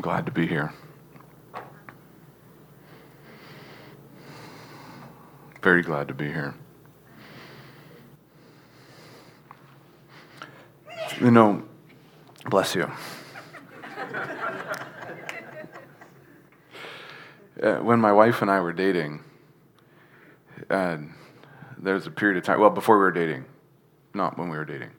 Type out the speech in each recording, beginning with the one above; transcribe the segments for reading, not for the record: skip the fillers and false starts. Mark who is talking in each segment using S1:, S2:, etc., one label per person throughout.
S1: glad to be here. Very glad to be here. You know, bless you. When my wife and I were dating, there was a period of time, well, before we were dating, not when we were dating,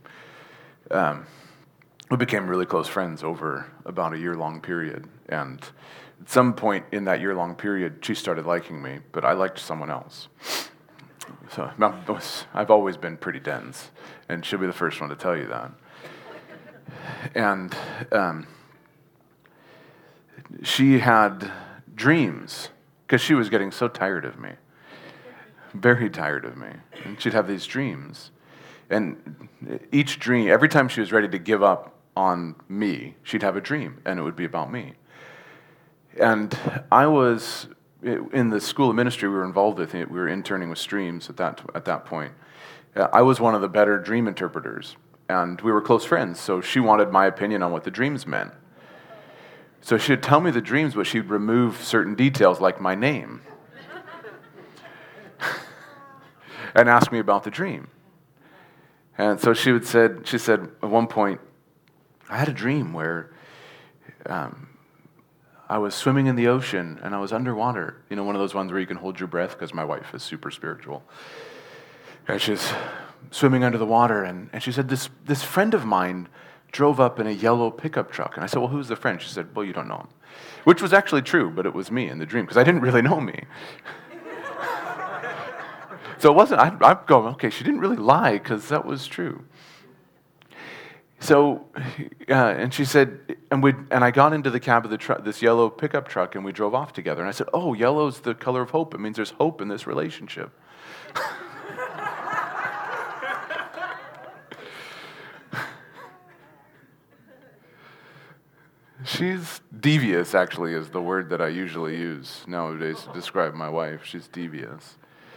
S1: we became really close friends over about a year-long period. And at some point in that year-long period, she started liking me, but I liked someone else. So I've always been pretty dense, and she'll be the first one to tell you that. And she had dreams, because she was getting so tired of me, very tired of me. And she'd have these dreams. And each dream, every time she was ready to give up on me, she'd have a dream, and it would be about me. And I was, in the school of ministry we were involved with, we were interning with Streams at that point. I was one of the better dream interpreters, and we were close friends, so she wanted my opinion on what the dreams meant. So she'd tell me the dreams, but she'd remove certain details, like my name, and ask me about the dream. And so she said at one point, I had a dream where I was swimming in the ocean and I was underwater. You know, one of those ones where you can hold your breath, because my wife is super spiritual. And she's swimming under the water, and she said, this friend of mine drove up in a yellow pickup truck. And I said, well, who's the friend? She said, well, you don't know him. Which was actually true, but it was me in the dream, because I didn't really know me. So it wasn't, I'm going, okay, she didn't really lie, because that was true. So, and she said, and I got into the cab of the truck, this yellow pickup truck, and we drove off together. And I said, oh, yellow's the color of hope. It means there's hope in this relationship. She's devious, actually, is the word that I usually use nowadays to describe my wife. She's devious.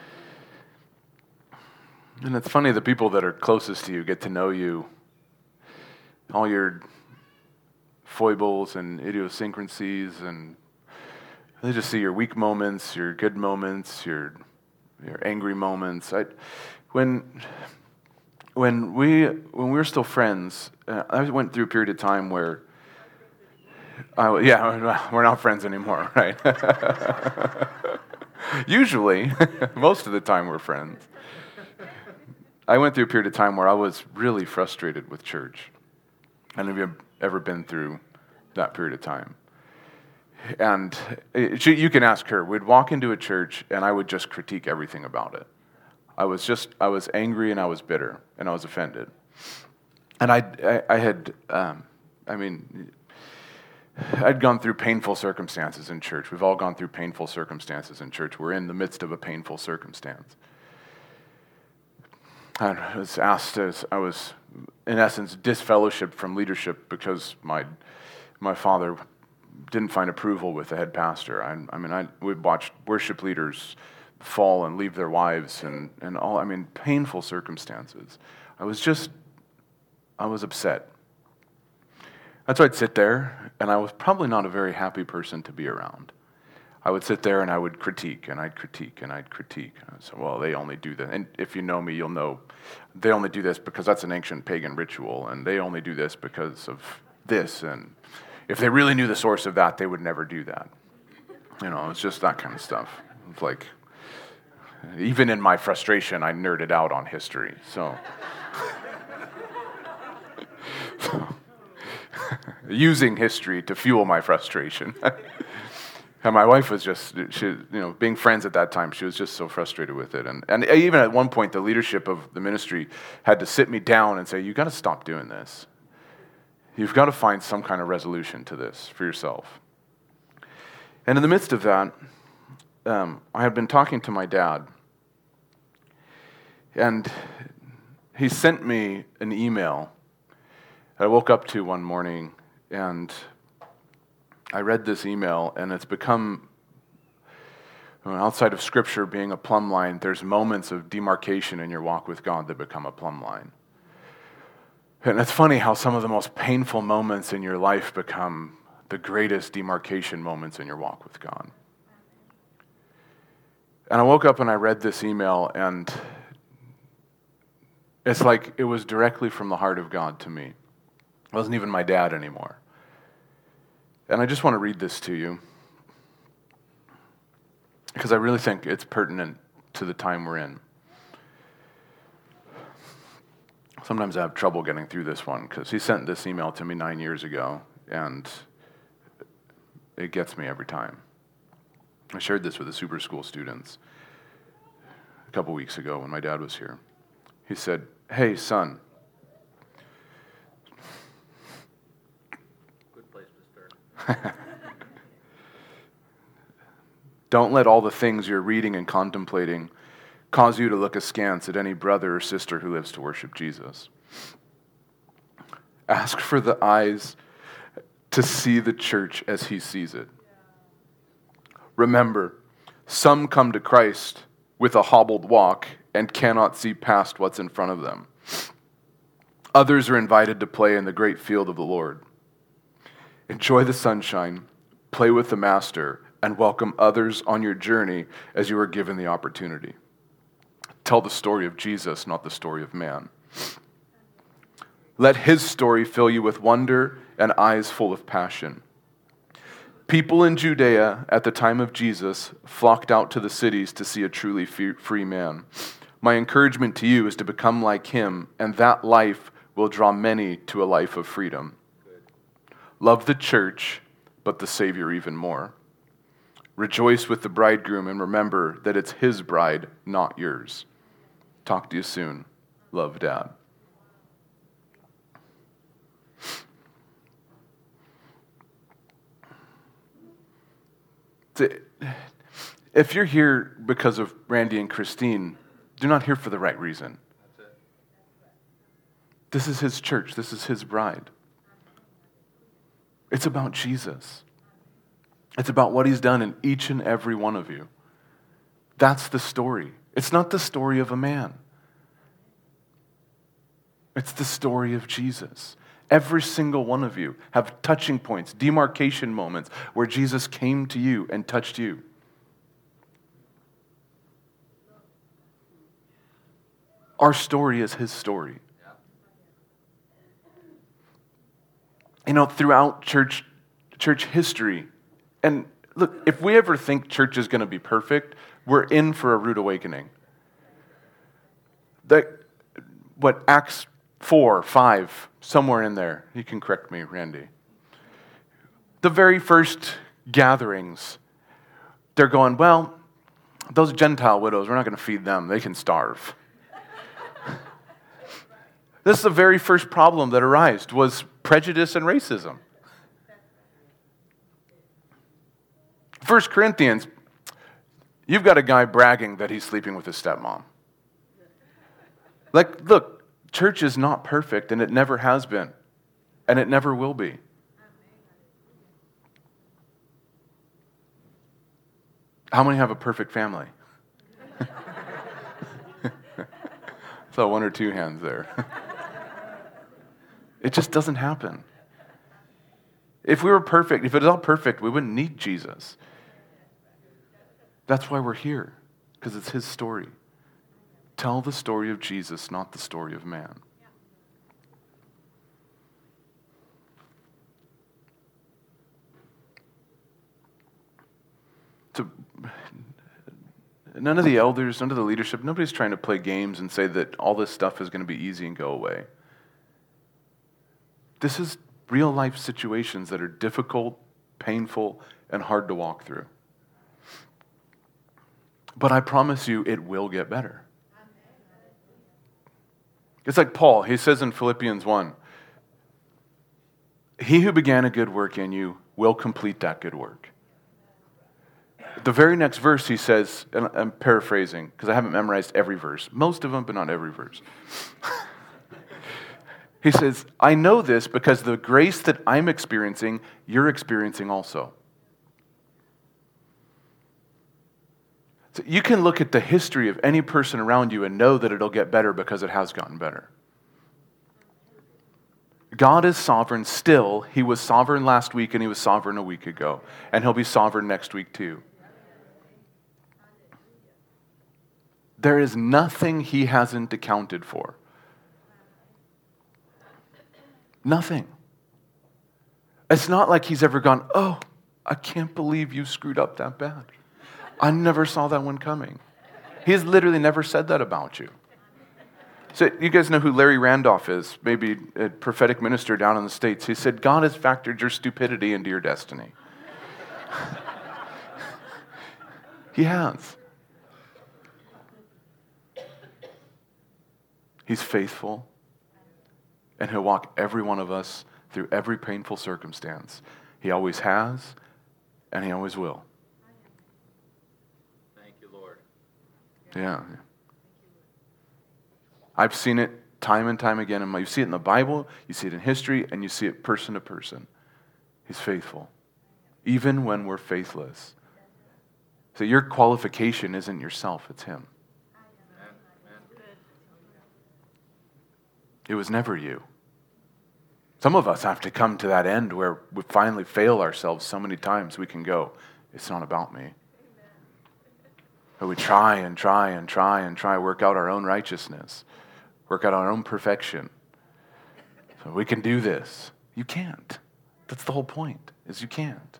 S1: And it's funny, the people that are closest to you get to know you, all your foibles and idiosyncrasies, and they just see your weak moments, your good moments, your angry moments. When we were still friends, I went through a period of time where, we're not friends anymore, right? Usually, most of the time we're friends. I went through a period of time where I was really frustrated with church. And have you ever been through that period of time? And you can ask her. We'd walk into a church, and I would just critique everything about it. I was angry, and I was bitter, and I was offended. And I'd gone through painful circumstances in church. We've all gone through painful circumstances in church. We're in the midst of a painful circumstance. I was asked, as I was, in essence, disfellowshipped from leadership because my father didn't find approval with the head pastor. We'd watched worship leaders fall and leave their wives and all, painful circumstances. I was upset. And so I'd sit there, and I was probably not a very happy person to be around. I would sit there and I would critique, and I'd critique, and I'd critique. And I'd say, well, they only do that. And if you know me, you'll know they only do this because that's an ancient pagan ritual, and they only do this because of this. And if they really knew the source of that, they would never do that. It's just that kind of stuff. It's like, even in my frustration, I nerded out on history. So using history to fuel my frustration. And my wife was just, being friends at that time, she was just so frustrated with it. And even at one point, the leadership of the ministry had to sit me down and say, you got to stop doing this. You've got to find some kind of resolution to this for yourself. And in the midst of that, I had been talking to my dad, and he sent me an email. I woke up to one morning, and I read this email, and it's become, outside of Scripture being a plumb line, there's moments of demarcation in your walk with God that become a plumb line. And it's funny how some of the most painful moments in your life become the greatest demarcation moments in your walk with God. And I woke up and I read this email, and it's like it was directly from the heart of God to me. It wasn't even my dad anymore. And I just want to read this to you because I really think it's pertinent to the time we're in. Sometimes I have trouble getting through this one because he sent this email to me 9 years ago, and it gets me every time. I shared this with the super school students a couple weeks ago when my dad was here. He said, "Hey, son."
S2: Good place to start.
S1: "Don't let all the things you're reading and contemplating cause you to look askance at any brother or sister who lives to worship Jesus. Ask for the eyes to see the church as he sees it. Remember, some come to Christ with a hobbled walk and cannot see past what's in front of them. Others are invited to play in the great field of the Lord. Enjoy the sunshine, play with the Master, and welcome others on your journey as you are given the opportunity. Tell the story of Jesus, not the story of man. Let his story fill you with wonder and eyes full of passion. People in Judea at the time of Jesus flocked out to the cities to see a truly free man. My encouragement to you is to become like him, and that life will draw many to a life of freedom. Love the church, but the Savior even more. Rejoice with the bridegroom and remember that it's his bride, not yours. Talk to you soon. Love, Dad." If you're here because of Randy and Christine, you're not here for the right reason. This is his church. This is his bride. It's about Jesus. It's about what he's done in each and every one of you. That's the story. It's not the story of a man. It's the story of Jesus. Every single one of you have touching points, demarcation moments where Jesus came to you and touched you. Our story is his story. You know, throughout church history, and look, if we ever think church is going to be perfect, we're in for a rude awakening. Acts 4, 5, somewhere in there. You can correct me, Randy. The very first gatherings, they're going, well, those Gentile widows, we're not going to feed them. They can starve. This is the very first problem that arose, was prejudice and racism. 1 Corinthians, you've got a guy bragging that he's sleeping with his stepmom. Like, look, church is not perfect, and it never has been, and it never will be. How many have a perfect family? So one or two hands there. It just doesn't happen. If we were perfect, if it was all perfect, we wouldn't need Jesus. That's why we're here, because it's his story. Tell the story of Jesus, not the story of man. None of the elders, none of the leadership, nobody's trying to play games and say that all this stuff is going to be easy and go away. This is real life situations that are difficult, painful, and hard to walk through. But I promise you, it will get better. It's like Paul, he says in Philippians 1, he who began a good work in you will complete that good work. The very next verse he says, and I'm paraphrasing because I haven't memorized every verse, most of them, but not every verse. He says, I know this because the grace that I'm experiencing, you're experiencing also. So you can look at the history of any person around you and know that it'll get better because it has gotten better. God is sovereign still. He was sovereign last week and he was sovereign a week ago. And he'll be sovereign next week too. There is nothing he hasn't accounted for. Nothing. It's not like he's ever gone, oh, I can't believe you screwed up that bad. I never saw that one coming. He's literally never said that about you. So you guys know who Larry Randolph is, maybe a prophetic minister down in the States. He said, God has factored your stupidity into your destiny. He has. He's faithful, and he'll walk every one of us through every painful circumstance. He always has, and he always will.
S2: Thank you, Lord.
S1: Yeah. I've seen it time and time again. You see it in the Bible, you see it in history, and you see it person to person. He's faithful, even when we're faithless. So your qualification isn't yourself, it's him. It was never you. Some of us have to come to that end where we finally fail ourselves so many times we can go, it's not about me. But we try and try and try and try, work out our own righteousness, work out our own perfection. So we can do this. You can't. That's the whole point, is you can't.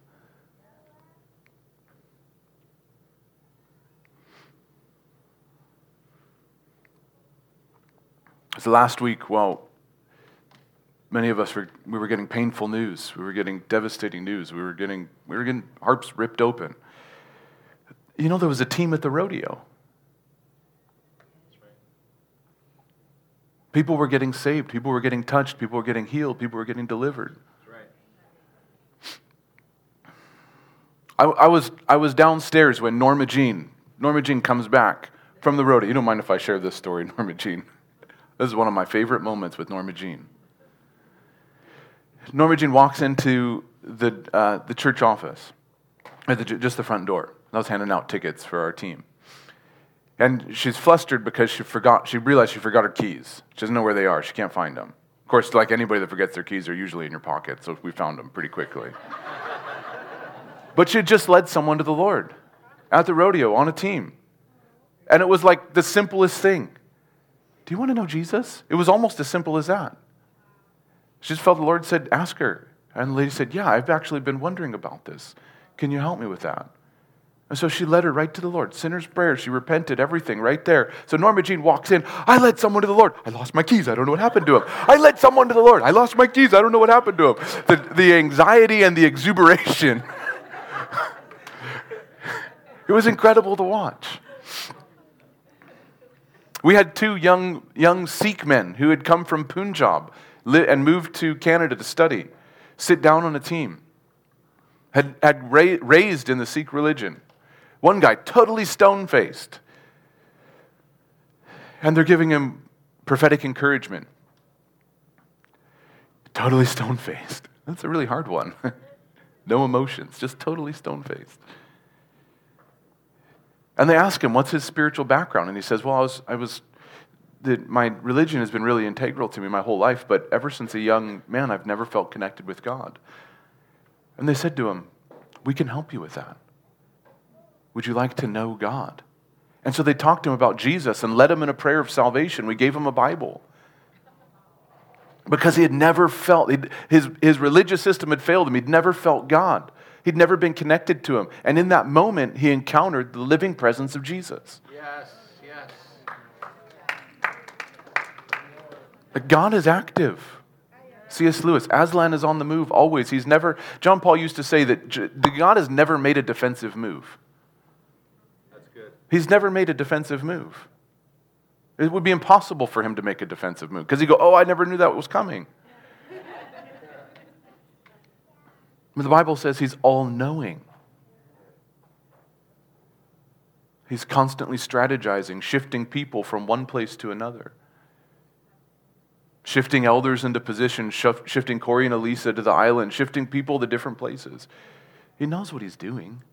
S1: So last week, many of us we were getting painful news. We were getting devastating news. We were getting hearts ripped open. You know, there was a team at the rodeo.
S2: That's right.
S1: People were getting saved. People were getting touched. People were getting healed. People were getting delivered.
S2: That's right.
S1: I was downstairs when Norma Jean comes back from the rodeo. You don't mind if I share this story, Norma Jean? This is one of my favorite moments with Norma Jean. Norma Jean walks into the church office, at just the front door. I was handing out tickets for our team. And she's flustered because she realized she forgot her keys. She doesn't know where they are. She can't find them. Of course, like anybody that forgets their keys, they're usually in your pocket, so we found them pretty quickly. But she had just led someone to the Lord at the rodeo on a team. And it was like the simplest thing. Do you want to know Jesus? It was almost as simple as that. She just felt the Lord said, ask her. And the lady said, yeah, I've actually been wondering about this. Can you help me with that? And so she led her right to the Lord. Sinner's prayer. She repented, everything right there. So Norma Jean walks in. I led someone to the Lord. I lost my keys. I don't know what happened to him. I led someone to the Lord. I lost my keys. I don't know what happened to him. The anxiety and the exuberation. It was incredible to watch. We had two young Sikh men who had come from Punjab and moved to Canada to study, sit down on a team, had raised in the Sikh religion. One guy, totally stone-faced. And they're giving him prophetic encouragement. Totally stone-faced. That's a really hard one. No emotions, just totally stone-faced. And they ask him, what's his spiritual background? And he says, well, my religion has been really integral to me my whole life, but ever since a young man, I've never felt connected with God. And they said to him, we can help you with that. Would you like to know God? And so they talked to him about Jesus and led him in a prayer of salvation. We gave him a Bible. Because he had never felt, his religious system had failed him. He'd never felt God. He'd never been connected to him. And in that moment, he encountered the living presence of Jesus.
S2: Yes, yes.
S1: But God is active. C.S. Lewis, Aslan is on the move always. John Paul used to say that God has never made a defensive move.
S2: That's good.
S1: He's never made a defensive move. It would be impossible for him to make a defensive move because he'd go, oh, I never knew that was coming. But the Bible says he's all-knowing. He's constantly strategizing, shifting people from one place to another. Shifting elders into positions, shifting Corey and Elisa to the island, shifting people to different places. He knows what he's doing.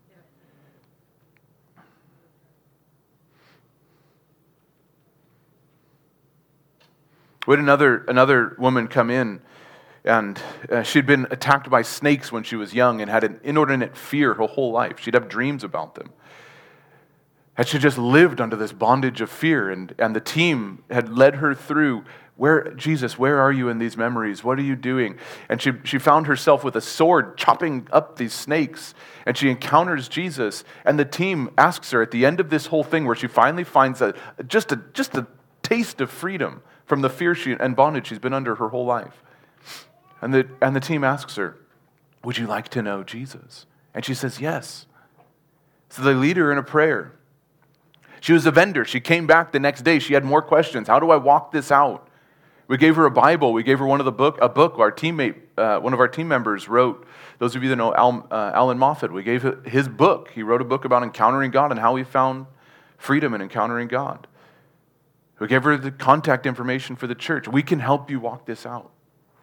S1: We had another woman come in And she'd been attacked by snakes when she was young and had an inordinate fear her whole life. She'd have dreams about them. And she just lived under this bondage of fear. And the team had led her through, Jesus, where are you in these memories? What are you doing? And she found herself with a sword chopping up these snakes. And she encounters Jesus. And the team asks her at the end of this whole thing, where she finally finds just a taste of freedom from the fear and bondage she's been under her whole life. And the team asks her, would you like to know Jesus? And she says, yes. So they lead her in a prayer. She was a vendor. She came back the next day. She had more questions. How do I walk this out? We gave her a Bible. We gave her a book our teammate, one of our team members wrote. Those of you that know Alan Moffat, we gave his book. He wrote a book about encountering God and how he found freedom in encountering God. We gave her the contact information for the church. We can help you walk this out.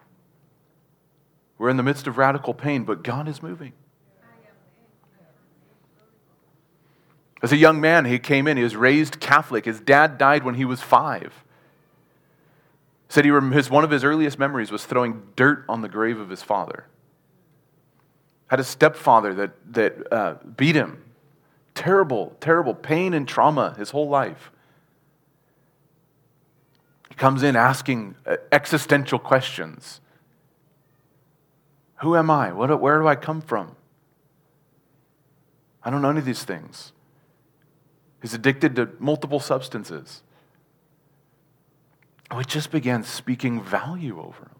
S1: We're in the midst of radical pain, but God is moving. As a young man, he came in. He was raised Catholic. His dad died when he was 5. Said one of his earliest memories was throwing dirt on the grave of his father. Had a stepfather that beat him. Terrible, terrible pain and trauma his whole life. He comes in asking existential questions. Who am I? Where do I come from? I don't know any of these things. He's addicted to multiple substances. We just began speaking value over him.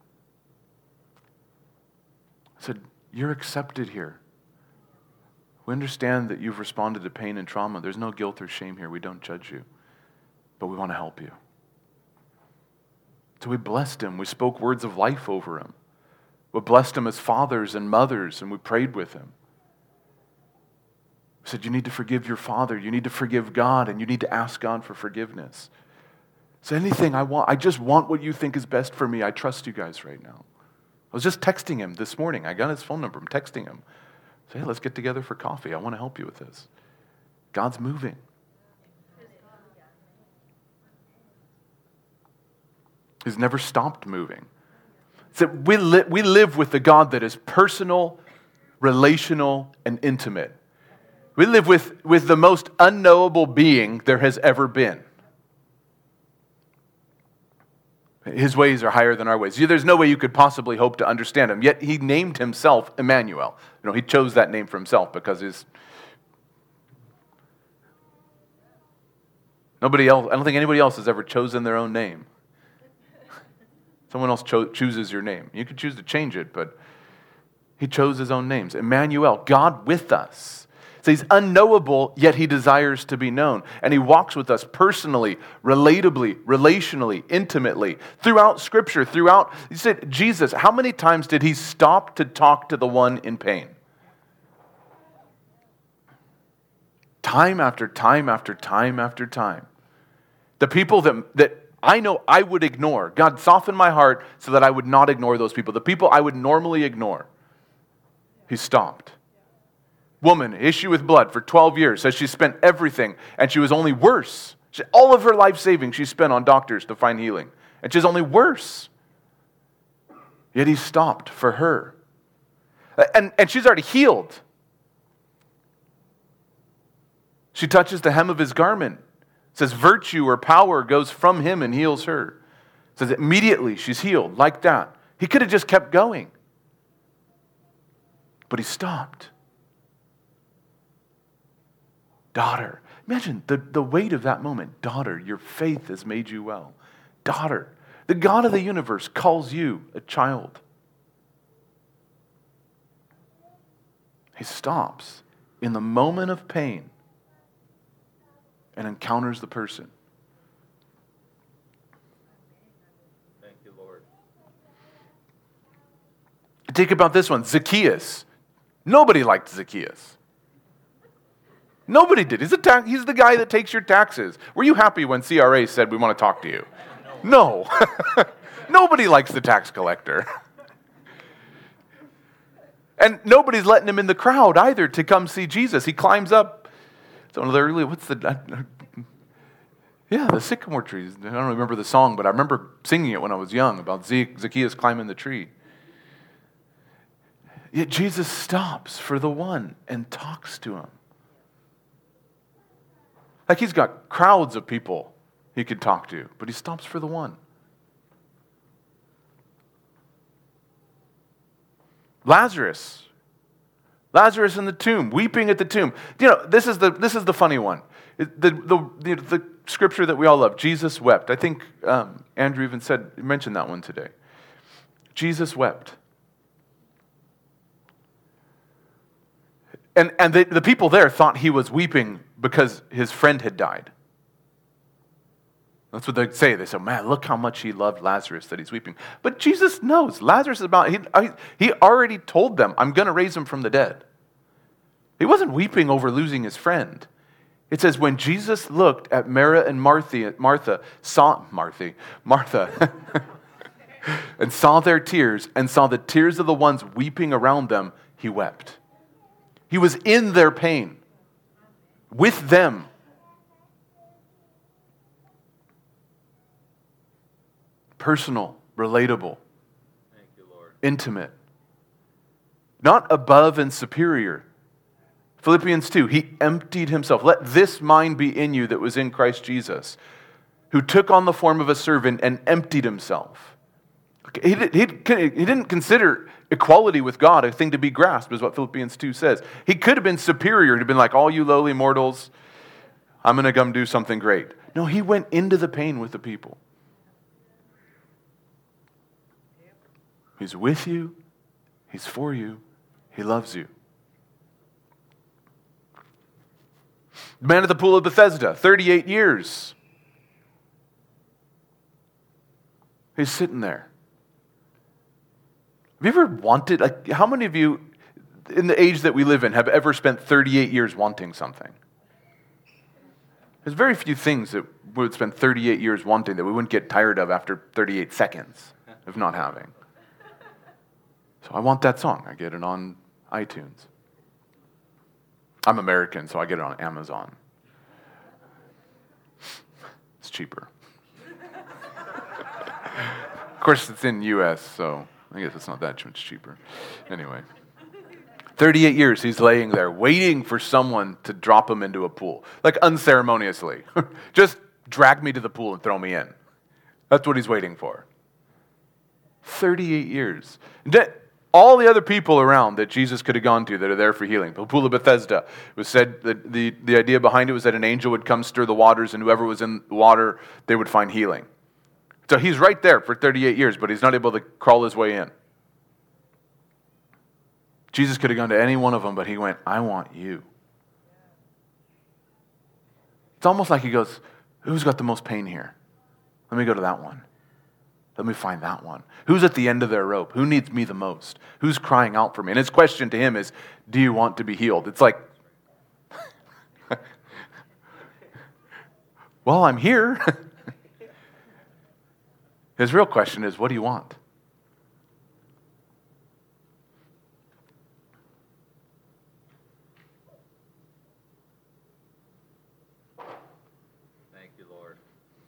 S1: I said, you're accepted here. We understand that you've responded to pain and trauma. There's no guilt or shame here. We don't judge you. But we want to help you. So we blessed him. We spoke words of life over him. We blessed him as fathers and mothers, and we prayed with him. We said, you need to forgive your father, you need to forgive God, and you need to ask God for forgiveness. So anything I just want what you think is best for me. I trust you guys right now. I was just texting him this morning. I got his phone number. I'm texting him. Say, hey, let's get together for coffee. I want to help you with this. God's moving. He's never stopped moving. So we live with the God that is personal, relational, and intimate. We live with the most unknowable being there has ever been. His ways are higher than our ways. There's no way you could possibly hope to understand him. Yet he named himself Emmanuel. He chose that name for himself because nobody else. I don't think anybody else has ever chosen their own name. Someone else chooses your name. You could choose to change it, but he chose his own names. Emmanuel, God with us. So he's unknowable, yet he desires to be known. And he walks with us personally, relatably, relationally, intimately, throughout Scripture, you said, Jesus, how many times did he stop to talk to the one in pain? Time after time after time after time. The people that I know I would ignore. God softened my heart so that I would not ignore those people. The people I would normally ignore. He stopped. Woman, issue with blood for 12 years, says she spent everything and she was only worse. All of her life savings she spent on doctors to find healing. And she's only worse. Yet he stopped for her. And she's already healed. She touches the hem of his garment. It says virtue or power goes from him and heals her. It says immediately she's healed like that. He could have just kept going. But he stopped. Daughter, imagine the weight of that moment. Daughter, your faith has made you well. Daughter, the God of the universe calls you a child. He stops in the moment of pain and encounters the person.
S2: Thank you, Lord.
S1: Think about this one, Zacchaeus. Nobody liked Zacchaeus. Nobody did. He's the guy that takes your taxes. Were you happy when CRA said we want to talk to you? No. Nobody likes the tax collector. And nobody's letting him in the crowd either to come see Jesus. He climbs up. It's one of the early, Yeah, the sycamore trees. I don't remember the song, but I remember singing it when I was young about Zacchaeus climbing the tree. Yet Jesus stops for the one and talks to him. Like he's got crowds of people he could talk to, but he stops for the one. Lazarus in the tomb, weeping at the tomb. You know, this is the funny one. The scripture that we all love, Jesus wept. I think Andrew even mentioned that one today. Jesus wept. And the people there thought he was weeping because his friend had died. That's what they say. They say, man, look how much he loved Lazarus that he's weeping. But Jesus knows. Lazarus is about, he already told them, I'm going to raise him from the dead. He wasn't weeping over losing his friend. It says, when Jesus looked at Martha, and saw their tears, and saw the tears of the ones weeping around them, he wept. He was in their pain, with them. Personal, relatable,
S2: Thank you, Lord.
S1: Intimate. Not above and superior. Philippians 2, he emptied himself. Let this mind be in you that was in Christ Jesus, who took on the form of a servant and emptied himself. He didn't consider equality with God a thing to be grasped, is what Philippians 2 says. He could have been superior. He'd been like, all you lowly mortals, I'm going to come do something great. No, he went into the pain with the people. He's with you. He's for you. He loves you. The man at the pool of Bethesda, 38 years. He's sitting there. Have you ever wanted, how many of you, in the age that we live in, have ever spent 38 years wanting something? There's very few things that we would spend 38 years wanting that we wouldn't get tired of after 38 seconds of not having. So I want that song. I get it on iTunes. I'm American, so I get it on Amazon. It's cheaper. Of course, it's in U.S., so I guess it's not that much cheaper. Anyway, 38 years he's laying there waiting for someone to drop him into a pool. Like unceremoniously. Just drag me to the pool and throw me in. That's what he's waiting for. 38 years. All the other people around that Jesus could have gone to that are there for healing. The pool of Bethesda, it was said that the idea behind it was that an angel would come stir the waters, and whoever was in the water, they would find healing. So he's right there for 38 years, but he's not able to crawl his way in. Jesus could have gone to any one of them, but he went, I want you. It's almost like he goes, who's got the most pain here? Let me go to that one. Let me find that one. Who's at the end of their rope? Who needs me the most? Who's crying out for me? And his question to him is, do you want to be healed? It's like, well, I'm here. His real question is, what do you want?
S2: Thank you, Lord.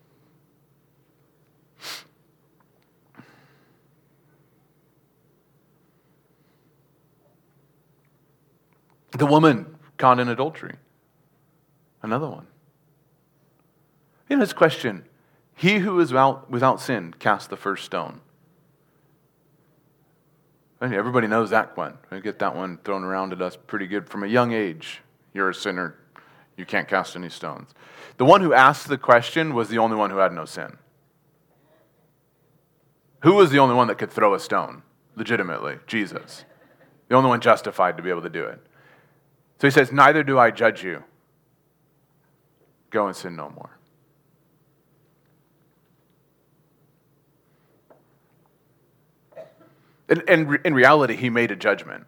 S1: The woman caught in adultery. Another one. In his question, he who is without sin cast the first stone. And everybody knows that one. We get that one thrown around at us pretty good from a young age. You're a sinner. You can't cast any stones. The one who asked the question was the only one who had no sin. Who was the only one that could throw a stone? Legitimately, Jesus. The only one justified to be able to do it. So he says, neither do I judge you. Go and sin no more. And in reality, he made a judgment.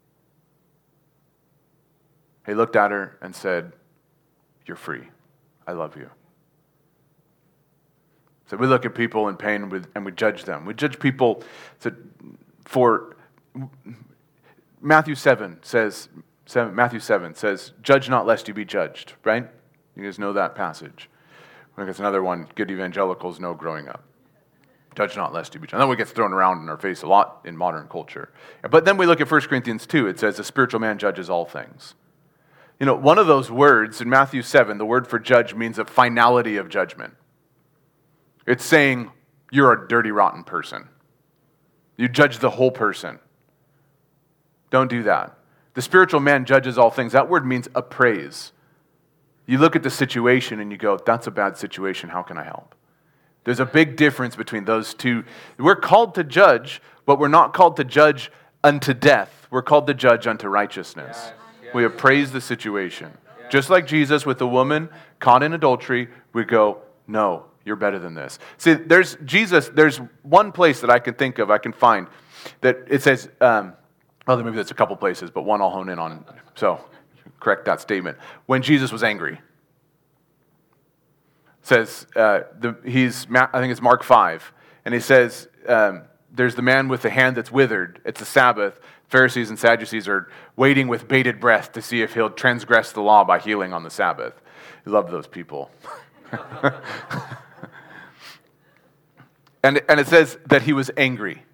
S1: He looked at her and said, you're free. I love you. So we look at people in pain and we judge them. We judge people for Matthew 7 says, judge not lest you be judged, right? You guys know that passage. I think it's another one good evangelicals know growing up. Judge not lest you be judged. That one gets thrown around in our face a lot in modern culture. But then we look at 1 Corinthians 2. It says, the spiritual man judges all things. You know, one of those words in Matthew 7, the word for judge means a finality of judgment. It's saying you're a dirty, rotten person. You judge the whole person. Don't do that. The spiritual man judges all things. That word means appraise. You look at the situation and you go, that's a bad situation. How can I help? There's a big difference between those two. We're called to judge, but we're not called to judge unto death. We're called to judge unto righteousness. Yes. We appraise the situation. Yes. Just like Jesus with the woman caught in adultery, we go, no, you're better than this. See, there's one place that I can think of, I can find, that it says, maybe that's a couple places, but one I'll hone in on. So, correct that statement. When Jesus was angry. Says, I think it's Mark 5, and he says, there's the man with the hand that's withered. It's the Sabbath. Pharisees and Sadducees are waiting with bated breath to see if he'll transgress the law by healing on the Sabbath. I love those people. and it says that he was angry.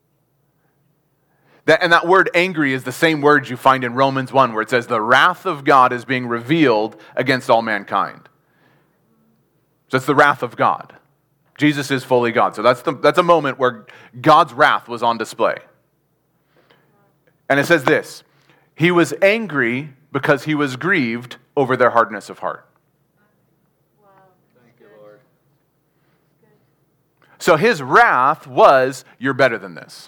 S1: That word angry is the same word you find in Romans 1, where it says the wrath of God is being revealed against all mankind. So it's the wrath of God. Jesus is fully God. So that's a moment where God's wrath was on display. And it says this, he was angry because he was grieved over their hardness of heart.
S2: Wow. Thank you, Lord.
S1: So his wrath was, you're better than this.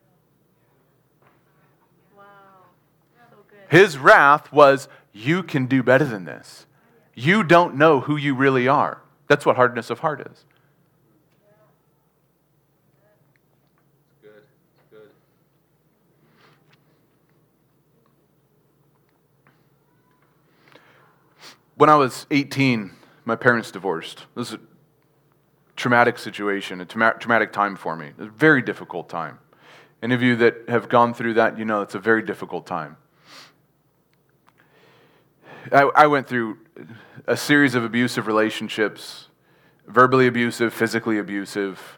S3: Wow. So good.
S1: His wrath was, you can do better than this. You don't know who you really are. That's what hardness of heart is.
S2: It's good. It's good.
S1: When I was 18, my parents divorced. This is a traumatic situation, a traumatic time for me. It was a very difficult time. Any of you that have gone through that, you know it's a very difficult time. I went through a series of abusive relationships, verbally abusive, physically abusive.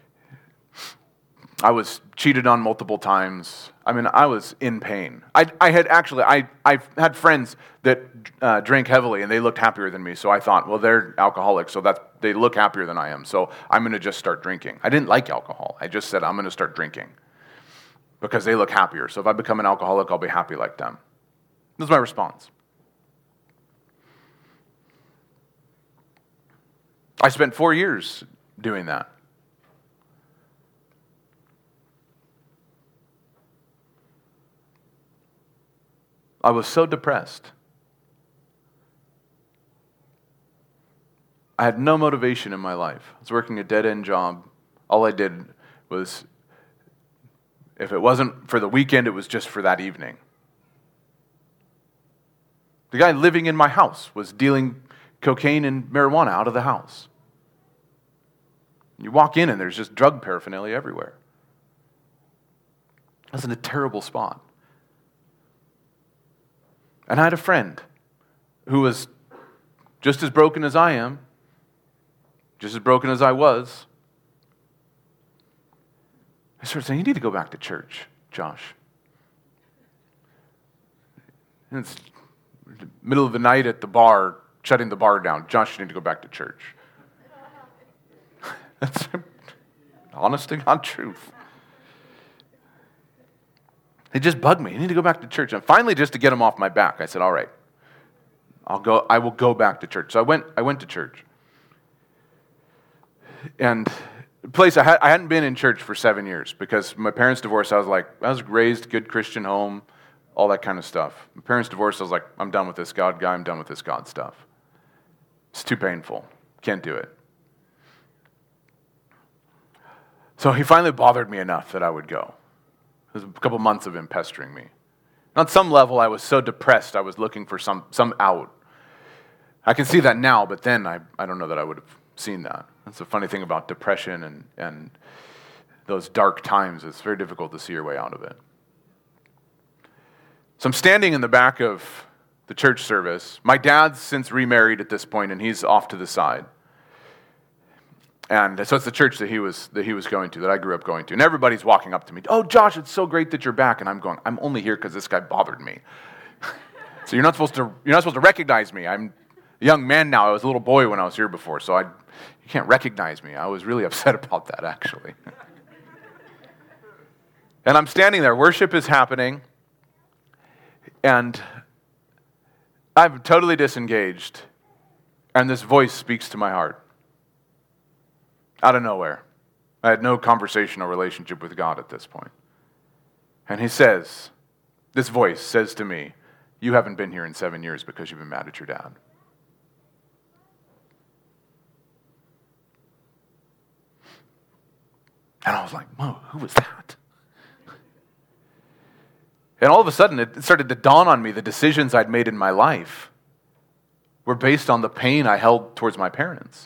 S1: I was cheated on multiple times. I mean, I was in pain. I had friends that drank heavily, and they looked happier than me. So I thought, well, they're alcoholics, so they look happier than I am. So I'm going to just start drinking. I didn't like alcohol. I just said, I'm going to start drinking because they look happier. So if I become an alcoholic, I'll be happy like them. This was my response. I spent 4 years doing that. I was so depressed. I had no motivation in my life. I was working a dead-end job. All I did was, if it wasn't for the weekend, it was just for that evening. The guy living in my house was dealing cocaine and marijuana out of the house. You walk in and there's just drug paraphernalia everywhere. I was in a terrible spot. And I had a friend who was just as broken as I am, just as broken as I was. I started saying, you need to go back to church, Josh. And it's middle of the night at the bar, shutting the bar down. Josh, you need to go back to church. That's honest to God truth. It just bugged me. You need to go back to church. And finally, just to get him off my back, I said, all right, I will go back to church. So I went to church. And a place I hadn't been in church for 7 years because my parents divorced. I was raised good Christian home, all that kind of stuff. My parents divorced. I was like, I'm done with this God guy. I'm done with this God stuff. It's too painful. Can't do it. So he finally bothered me enough that I would go. It was a couple months of him pestering me. On some level, I was so depressed, I was looking for some out. I can see that now, but then I don't know that I would have seen that. That's the funny thing about depression and those dark times. It's very difficult to see your way out of it. So I'm standing in the back of the church service. My dad's since remarried at this point, and he's off to the side. And so it's the church that he was going to, that I grew up going to. And everybody's walking up to me. Oh, Josh, it's so great that you're back. And I'm going, I'm only here because this guy bothered me. So you're not supposed to recognize me. I'm a young man now. I was a little boy when I was here before, so you can't recognize me. I was really upset about that, actually. And I'm standing there. Worship is happening. And I'm totally disengaged. And this voice speaks to my heart. Out of nowhere. I had no conversational relationship with God at this point. And this voice says to me, you haven't been here in 7 years because you've been mad at your dad. And I was like, whoa, who was that? And all of a sudden, it started to dawn on me the decisions I'd made in my life were based on the pain I held towards my parents.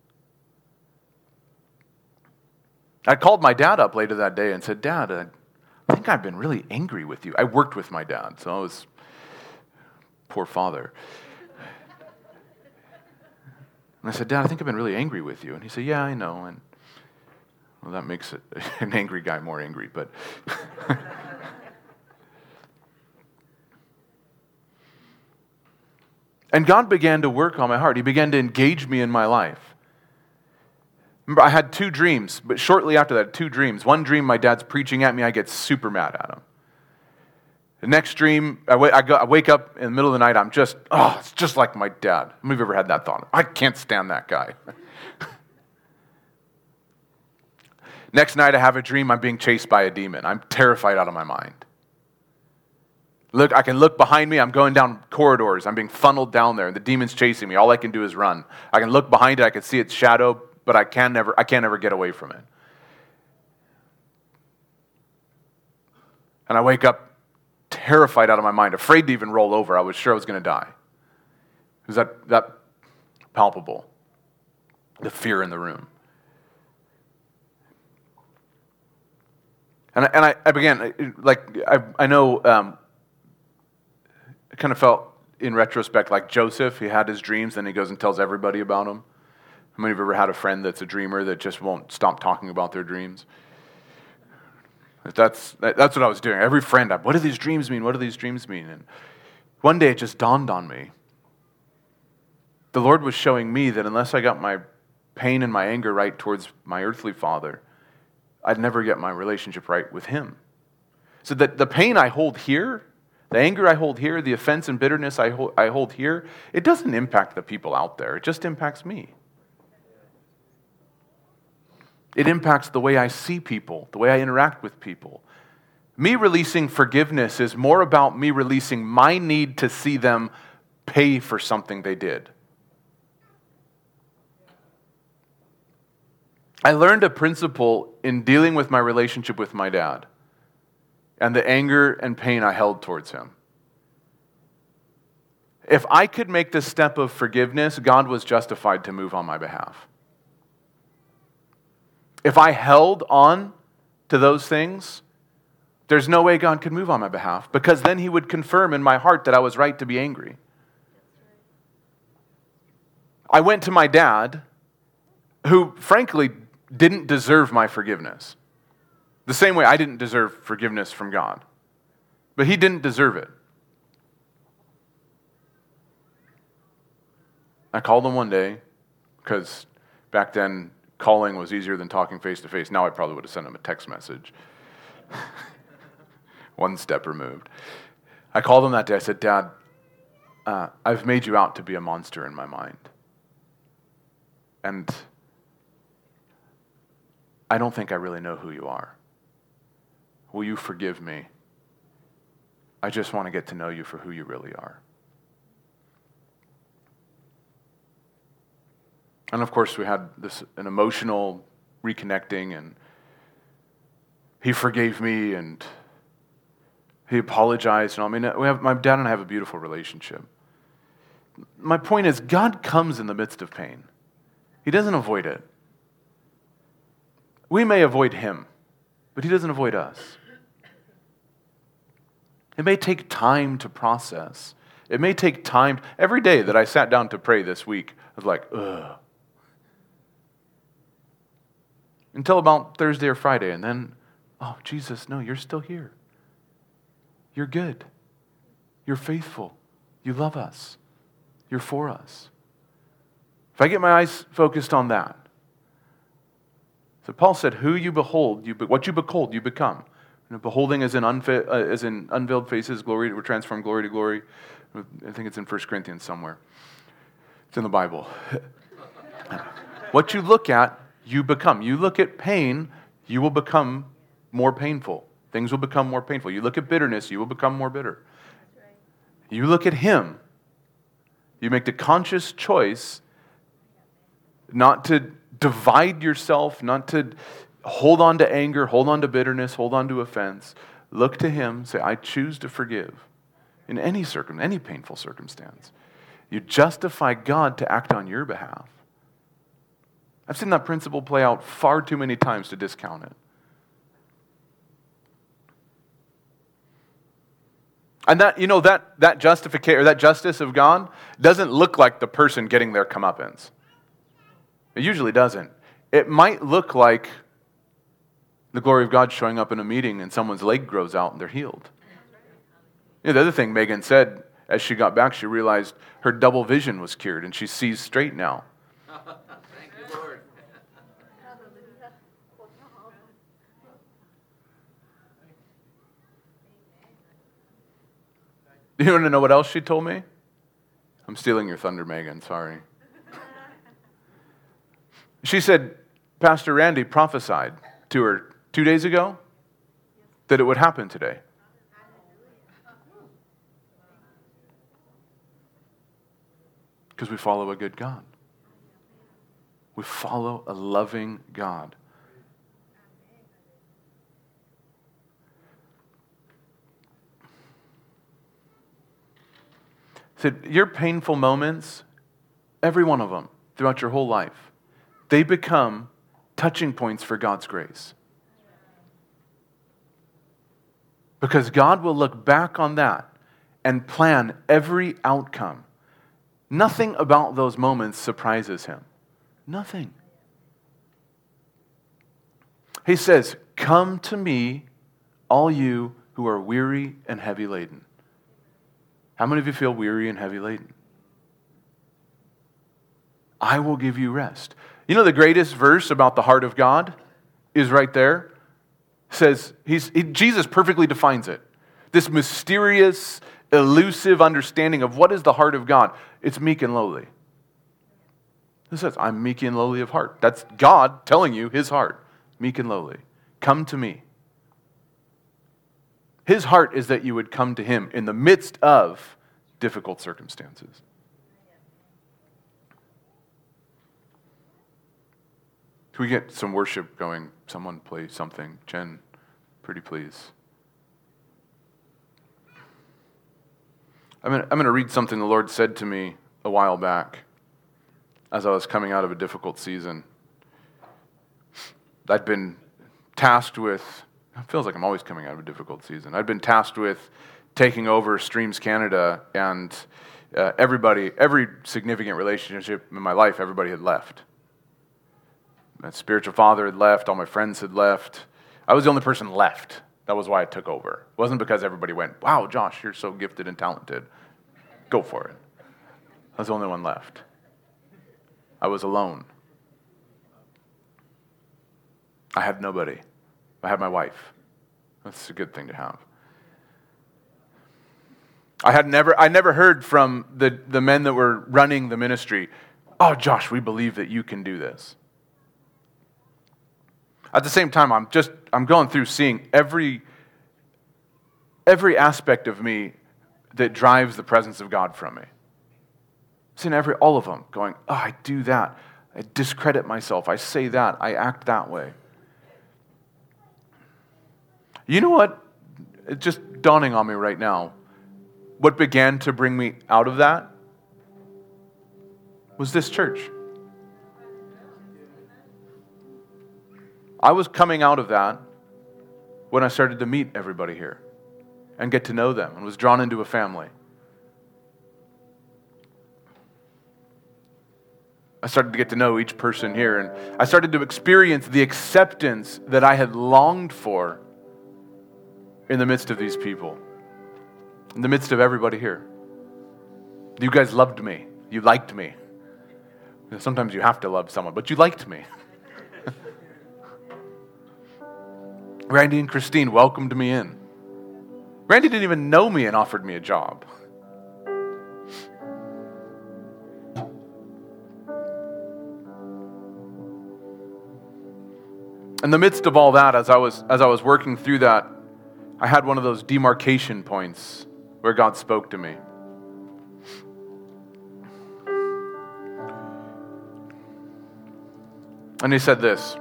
S1: I called my dad up later that day and said, Dad, I think I've been really angry with you. I worked with my dad, so I was poor father. And I said, Dad, I think I've been really angry with you. And he said, yeah, I know. And well, that makes it, an angry guy more angry, but... And God began to work on my heart. He began to engage me in my life. Remember, I had 2 dreams, but shortly after that, 2 dreams. One dream, my dad's preaching at me. I get super mad at him. The next dream, I wake up in the middle of the night. It's just like my dad. How many of you ever had that thought? I can't stand that guy. Next night, I have a dream. I'm being chased by a demon. I'm terrified out of my mind. Look, I can look behind me. I'm going down corridors. I'm being funneled down there, and the demon's chasing me. All I can do is run. I can look behind it. I can see its shadow, but I can't ever get away from it. And I wake up terrified out of my mind, afraid to even roll over. I was sure I was going to die. It was that palpable, the fear in the room. And I began, I know, I kind of felt, in retrospect, like Joseph. He had his dreams, then he goes and tells everybody about them. How many of you have ever had a friend that's a dreamer that just won't stop talking about their dreams? That's what I was doing. Every friend, what do these dreams mean? What do these dreams mean? And one day it just dawned on me. The Lord was showing me that unless I got my pain and my anger right towards my earthly father, I'd never get my relationship right with him. So that the pain I hold here, the anger I hold here, the offense and bitterness I hold here, it doesn't impact the people out there. It just impacts me. It impacts the way I see people, the way I interact with people. Me releasing forgiveness is more about me releasing my need to see them pay for something they did. I learned a principle in dealing with my relationship with my dad and the anger and pain I held towards him. If I could make the step of forgiveness, God was justified to move on my behalf. If I held on to those things, there's no way God could move on my behalf, because then he would confirm in my heart that I was right to be angry. I went to my dad, who frankly didn't deserve my forgiveness. The same way I didn't deserve forgiveness from God. But he didn't deserve it. I called him one day, because back then calling was easier than talking face to face. Now I probably would have sent him a text message. One step removed. I called him that day. I said, Dad, I've made you out to be a monster in my mind. And I don't think I really know who you are. Will you forgive me? I just want to get to know you for who you really are. And of course, we had an emotional reconnecting, and he forgave me, and he apologized. And my dad and I have a beautiful relationship. My point is, God comes in the midst of pain. He doesn't avoid it. We may avoid him, but he doesn't avoid us. It may take time to process. It may take time. Every day that I sat down to pray this week, I was like, ugh. until about Thursday or Friday. And then, oh, Jesus, no, you're still here. You're good. You're faithful. You love us. You're for us. If I get my eyes focused on that. So Paul said, who you behold, what you behold, you become. Beholding as in unveiled faces, glory, we're transformed glory to glory. I think it's in 1 Corinthians somewhere. It's in the Bible. What you look at, you become. You look at pain, you will become more painful. Things will become more painful. You look at bitterness, you will become more bitter. You look at Him. You make the conscious choice not to divide yourself, not to hold on to anger, hold on to bitterness, hold on to offense. Look to Him, say, I choose to forgive in any painful circumstance. You justify God to act on your behalf. I've seen that principle play out far too many times to discount it. And that justification or that justice of God doesn't look like the person getting their comeuppance. It usually doesn't. It might look like the glory of God showing up in a meeting and someone's leg grows out and they're healed. The other thing Megan said as she got back, she realized her double vision was cured and she sees straight now.
S2: Thank you, Lord.
S1: You want to know what else she told me? I'm stealing your thunder, Megan, sorry. She said, Pastor Randy prophesied to her 2 days ago that it would happen today. Because we follow a good God. We follow a loving God. Said, your painful moments, every one of them, throughout your whole life, they become touching points for God's grace. Because God will look back on that and plan every outcome. Nothing about those moments surprises Him. Nothing. He says, come to me, all you who are weary and heavy laden. How many of you feel weary and heavy laden? I will give you rest. You know the greatest verse about the heart of God is right there. It says Jesus perfectly defines it. This mysterious, elusive understanding of what is the heart of God. It's meek and lowly. It says, I'm meek and lowly of heart. That's God telling you His heart. Meek and lowly. Come to me. His heart is that you would come to Him in the midst of difficult circumstances. Can we get some worship going? Someone play something. Jen, pretty please. I'm going to read something the Lord said to me a while back as I was coming out of a difficult season. I'd been tasked with, it feels like I'm always coming out of a difficult season. I'd been tasked with taking over Streams Canada, and every significant relationship in my life, everybody had left. My spiritual father had left, all my friends had left. I was the only person left. That was why I took over. It wasn't because everybody went, wow, Josh, you're so gifted and talented. Go for it. I was the only one left. I was alone. I had nobody. I had my wife. That's a good thing to have. I never heard from the men that were running the ministry, oh, Josh, we believe that you can do this. At the same time, I'm going through seeing every aspect of me that drives the presence of God from me. Seeing all of them going, oh, I do that. I discredit myself. I say that. I act that way. You know what? It's just dawning on me right now. What began to bring me out of that was this church. I was coming out of that when I started to meet everybody here and get to know them and was drawn into a family. I started to get to know each person here, and I started to experience the acceptance that I had longed for in the midst of these people, in the midst of everybody here. You guys loved me. You liked me. Sometimes you have to love someone, but you liked me. Randy and Christine welcomed me in. Randy didn't even know me and offered me a job. In the midst of all that, as I was working through that, I had one of those demarcation points where God spoke to me. And he said this: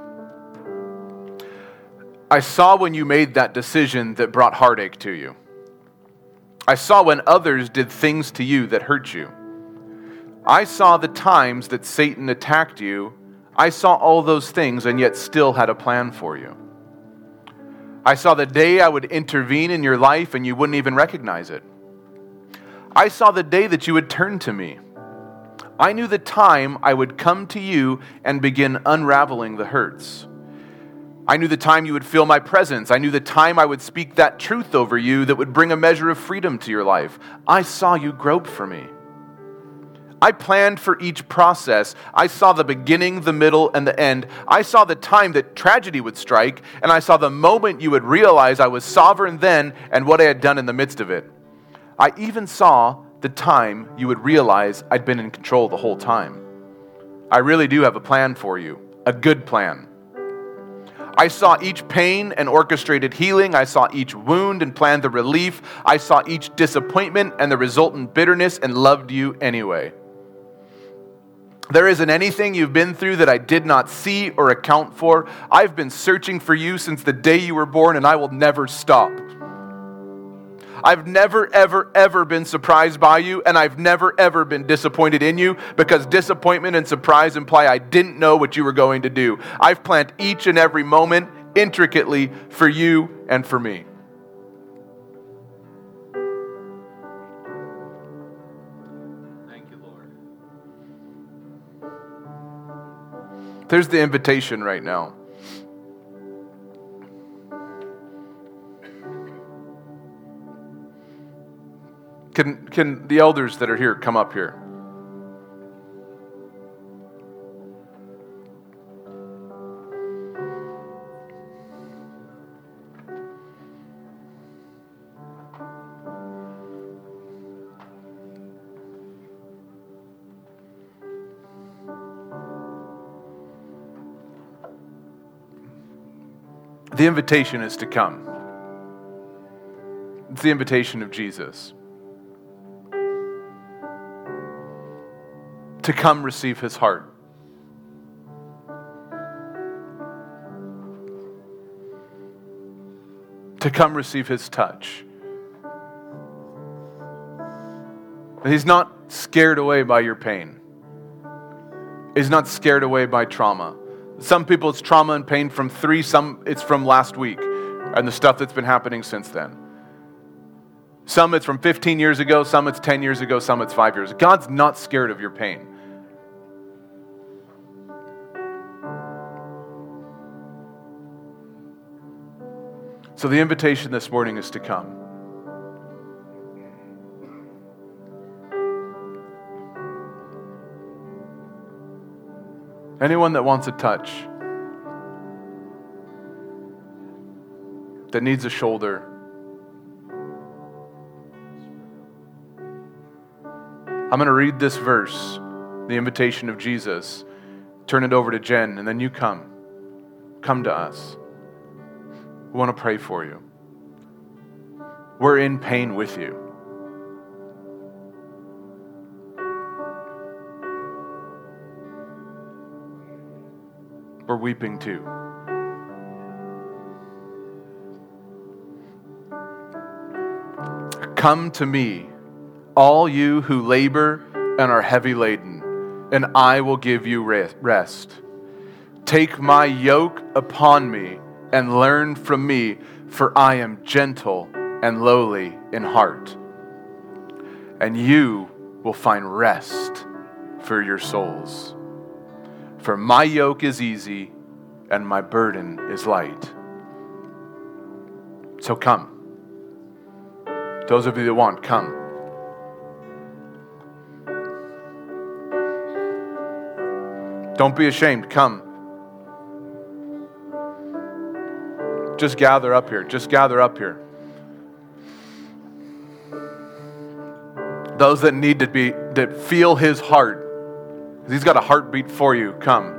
S1: I saw when you made that decision that brought heartache to you. I saw when others did things to you that hurt you. I saw the times that Satan attacked you. I saw all those things and yet still had a plan for you. I saw the day I would intervene in your life and you wouldn't even recognize it. I saw the day that you would turn to me. I knew the time I would come to you and begin unraveling the hurts. I knew the time you would feel my presence. I knew the time I would speak that truth over you that would bring a measure of freedom to your life. I saw you grope for me. I planned for each process. I saw the beginning, the middle, and the end. I saw the time that tragedy would strike, and I saw the moment you would realize I was sovereign then and what I had done in the midst of it. I even saw the time you would realize I'd been in control the whole time. I really do have a plan for you, a good plan. I saw each pain and orchestrated healing. I saw each wound and planned the relief. I saw each disappointment and the resultant bitterness and loved you anyway. There isn't anything you've been through that I did not see or account for. I've been searching for you since the day you were born, and I will never stop. I've never, ever, ever been surprised by you, and I've never, ever been disappointed in you, because disappointment and surprise imply I didn't know what you were going to do. I've planned each and every moment intricately for you and for me.
S2: Thank you, Lord.
S1: There's the invitation right now. Can the elders that are here come up here? The invitation is to come. It's the invitation of Jesus. To come receive his heart. To come receive his touch. He's not scared away by your pain. He's not scared away by trauma. Some people it's trauma and pain from 3, some it's from last week and the stuff that's been happening since then. Some it's from 15 years ago, some it's 10 years ago, some it's 5 years. God's not scared of your pain. So the invitation this morning is to come. Anyone that wants a touch, that needs a shoulder, I'm going to read this verse, the invitation of Jesus, turn it over to Jen, and then you come. Come to us. We want to pray for you. We're in pain with you. We're weeping too. Come to me, all you who labor and are heavy laden, and I will give you rest. Take my yoke upon me and learn from me, for I am gentle and lowly in heart, and you will find rest for your souls. For my yoke is easy and my burden is light. So come. Those of you that want, come. Don't be ashamed, come. Just gather up here. Just gather up here. Those that need to feel his heart. He's got a heartbeat for you. Come.